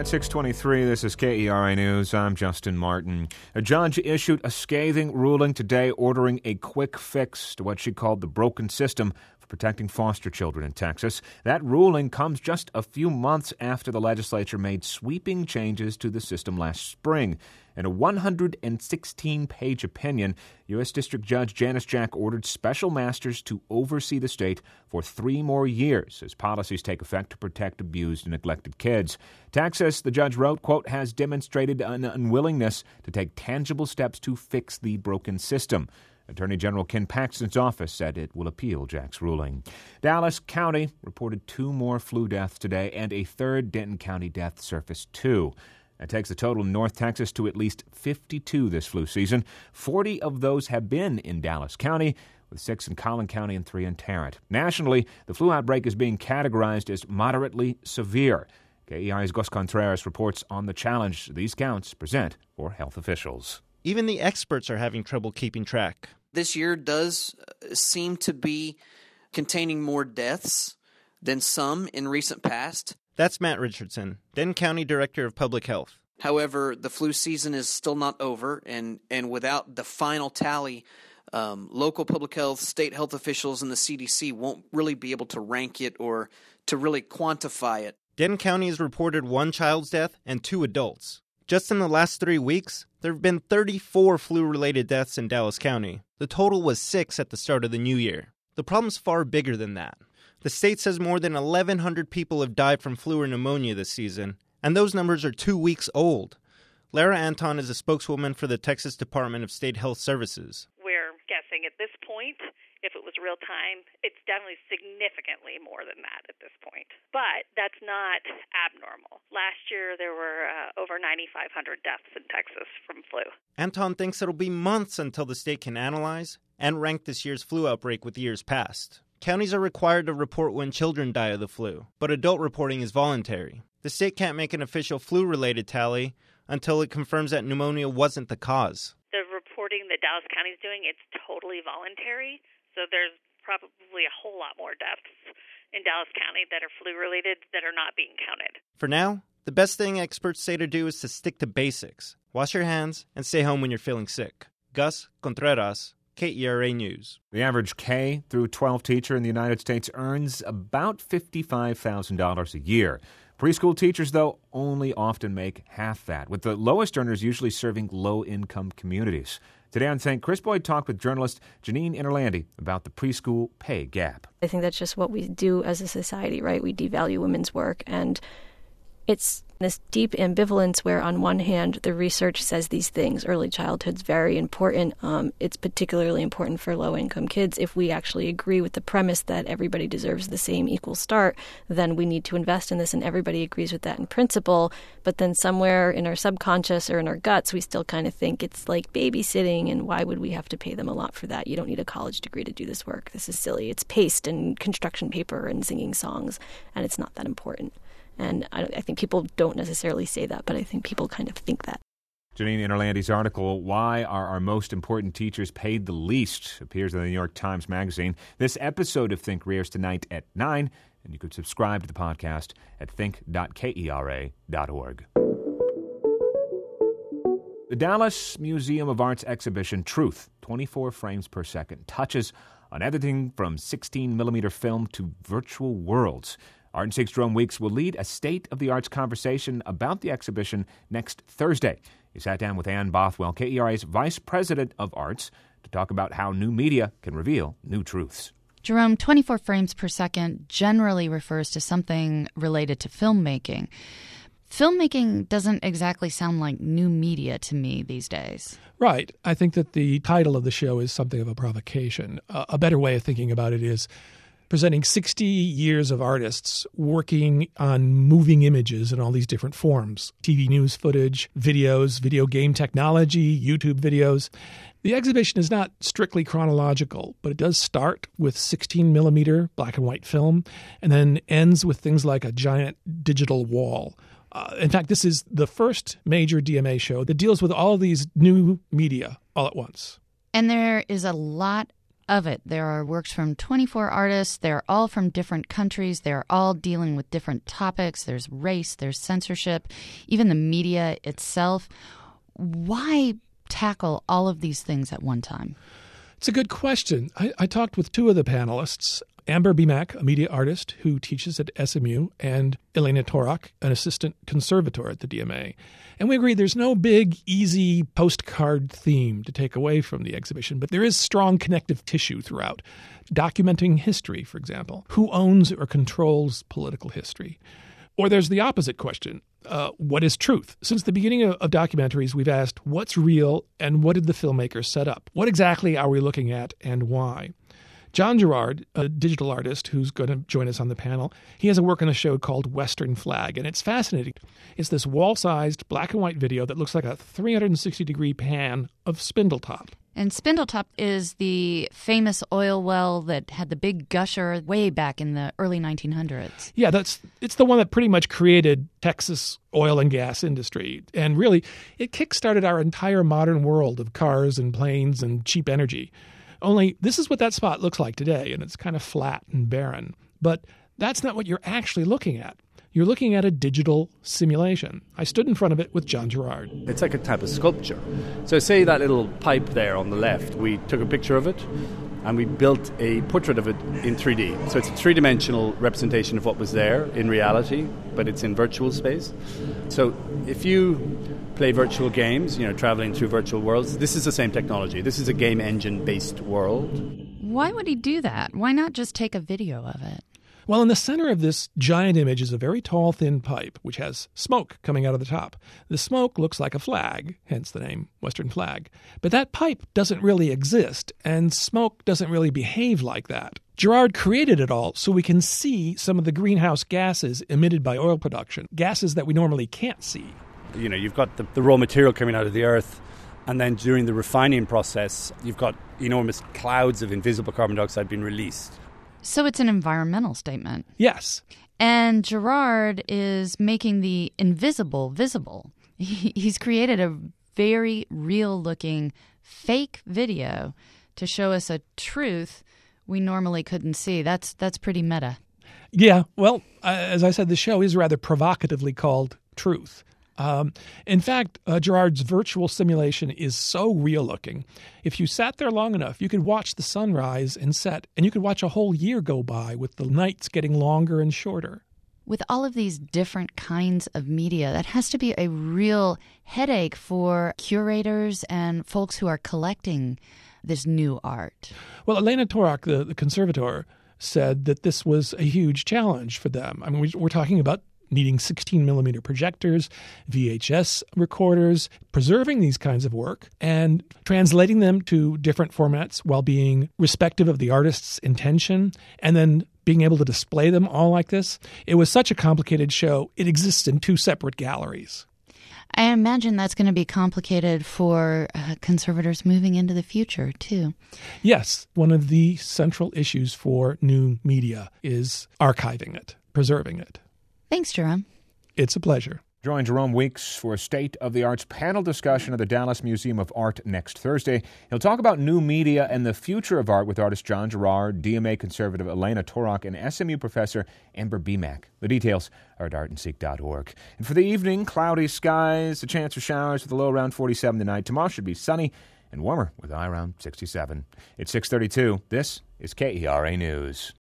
At 6:23, this is KERA News. I'm Justin Martin. A judge issued a scathing ruling today ordering a quick fix to what she called the broken system for protecting foster children in Texas. That ruling comes just a few months after the legislature made sweeping changes to the system last spring. In a 116-page opinion, U.S. District Judge Janice Jack ordered special masters to oversee the state for 3 more years as policies take effect to protect abused and neglected kids. Texas, the judge wrote, quote, has demonstrated an unwillingness to take tangible steps to fix the broken system. Attorney General Ken Paxton's office said it will appeal Jack's ruling. Dallas County reported 2 more flu deaths today, and a third Denton County death surfaced too. That takes the total in North Texas to at least 52 this flu season. 40 of those have been in Dallas County, with 6 in Collin County and 3 in Tarrant. Nationally, the flu outbreak is being categorized as moderately severe. KERA's Gus Contreras reports on the challenge these counts present for health officials. Even the experts are having trouble keeping track. This year does seem to be containing more deaths than some in recent past. That's Matt Richardson, Denton County Director of Public Health. However, the flu season is still not over, and without the final tally, local public health, state health officials, and the CDC won't really be able to rank it or to really quantify it. Denton County has reported 1 child's death and 2 adults. Just in the last 3 weeks, there have been 34 flu-related deaths in Dallas County. The total was 6 at the start of the new year. The problem's far bigger than that. The state says more than 1,100 people have died from flu or pneumonia this season, and those numbers are 2 weeks old. Lara Anton is a spokeswoman for the Texas Department of State Health Services. We're guessing at this point, if it was real time, it's definitely significantly more than that at this point. But that's not abnormal. Last year, there were over 9,500 deaths in Texas from flu. Anton thinks it'll be months until the state can analyze and rank this year's flu outbreak with years past. Counties are required to report when children die of the flu, but adult reporting is voluntary. The state can't make an official flu-related tally until it confirms that pneumonia wasn't the cause. The reporting that Dallas County is doing, it's totally voluntary, so there's probably a whole lot more deaths in Dallas County that are flu-related that are not being counted. For now, the best thing experts say to do is to stick to basics. Wash your hands and stay home when you're feeling sick. Gus Contreras, KERA News. The average K through 12 teacher in the United States earns about $55,000 a year. Preschool teachers, though, only often make half that, with the lowest earners usually serving low-income communities. Today on St. Chris Boyd talked with journalist Janine Interlandi about the preschool pay gap. I think that's just what we do as a society, right? We devalue women's work, and it's this deep ambivalence where on one hand the research says these things, early childhood's very important. It's particularly important for low-income kids. If we actually agree with the premise that everybody deserves the same equal start, then we need to invest in this, and everybody agrees with that in principle. But then somewhere in our subconscious or in our guts, we still kind of think it's like babysitting, and why would we have to pay them a lot for that? You don't need a college degree to do this work. This is silly. It's paste and construction paper and singing songs, and it's not that important. And I think people don't necessarily say that, but I think people kind of think that. Janine Interlandi's article, Why Are Our Most Important Teachers Paid the Least?, appears in the New York Times Magazine. This episode of Think airs tonight at 9, and you could subscribe to the podcast at think.kera.org. The Dallas Museum of Art's exhibition, Truth, 24 frames per second, touches on everything from 16-millimeter film to virtual worlds. Art in 6 Drone Weeks will lead a state-of-the-arts conversation about the exhibition next Thursday. He sat down with Ann Bothwell, KERA's Vice President of Arts, to talk about how new media can reveal new truths. Jerome, 24 frames per second generally refers to something related to filmmaking. Filmmaking doesn't exactly sound like new media to me these days. Right. I think that the title of the show is something of a provocation. A better way of thinking about it is presenting 60 years of artists working on moving images in all these different forms. TV news footage, videos, video game technology, YouTube videos. The exhibition is not strictly chronological, but it does start with 16-millimeter black and white film and then ends with things like a giant digital wall. In fact, this is the first major DMA show that deals with all of these new media all at once. And there is a lot of it. There are works from 24 artists. They're all from different countries. They're all dealing with different topics. There's race, there's censorship, even the media itself. Why tackle all of these things at one time? It's a good question. I talked with two of the panelists, Amber Bimak, a media artist who teaches at SMU, and Elena Torak, an assistant conservator at the DMA. And we agree there's no big, easy postcard theme to take away from the exhibition, but there is strong connective tissue throughout. Documenting history, for example. Who owns or controls political history? Or there's the opposite question. What is truth? Since the beginning of documentaries, we've asked what's real and what did the filmmakers set up? What exactly are we looking at and why? John Gerard, a digital artist who's going to join us on the panel, he has a work on a show called Western Flag, and it's fascinating. It's this wall-sized black and white video that looks like a 360-degree pan of Spindletop. And Spindletop is the famous oil well that had the big gusher way back in the early 1900s. Yeah, it's the one that pretty much created Texas oil and gas industry. And really, it kickstarted our entire modern world of cars and planes and cheap energy. Only this is what that spot looks like today, and it's kind of flat and barren. But that's not what you're actually looking at. You're looking at a digital simulation. I stood in front of it with John Gerard. It's like a type of sculpture. So say that little pipe there on the left, we took a picture of it and we built a portrait of it in 3D. So it's a three-dimensional representation of what was there in reality, but it's in virtual space. So if you play virtual games, traveling through virtual worlds, this is the same technology. This is a game engine-based world. Why would he do that? Why not just take a video of it? Well, in the center of this giant image is a very tall, thin pipe, which has smoke coming out of the top. The smoke looks like a flag, hence the name Western Flag. But that pipe doesn't really exist, and smoke doesn't really behave like that. Gerard created it all so we can see some of the greenhouse gases emitted by oil production, gases that we normally can't see. You've got the raw material coming out of the earth, and then during the refining process, you've got enormous clouds of invisible carbon dioxide being released. So it's an environmental statement. Yes. And Gerard is making the invisible visible. He's created a very real-looking fake video to show us a truth we normally couldn't see. That's pretty meta. Yeah, well, as I said, the show is rather provocatively called Truth. In fact, Gerard's virtual simulation is so real-looking. If you sat there long enough, you could watch the sun rise and set, and you could watch a whole year go by with the nights getting longer and shorter. With all of these different kinds of media, that has to be a real headache for curators and folks who are collecting this new art. Well, Elena Torak, the conservator, said that this was a huge challenge for them. I mean, we're talking about needing 16-millimeter projectors, VHS recorders, preserving these kinds of work, and translating them to different formats while being respective of the artist's intention, and then being able to display them all like this. It was such a complicated show, it exists in two separate galleries. I imagine that's going to be complicated for conservators moving into the future, too. Yes, one of the central issues for new media is archiving it, preserving it. Thanks, Jerome. It's a pleasure. Join Jerome Weeks for a State of the Arts panel discussion at the Dallas Museum of Art next Thursday. He'll talk about new media and the future of art with artist John Gerard, DMA conservative Elena Torak, and SMU professor Amber Bimak. The details are at artandseek.org. And for the evening, cloudy skies, a chance for showers with a low around 47 tonight. Tomorrow should be sunny and warmer with a high around 67. It's 6:32. This is KERA News.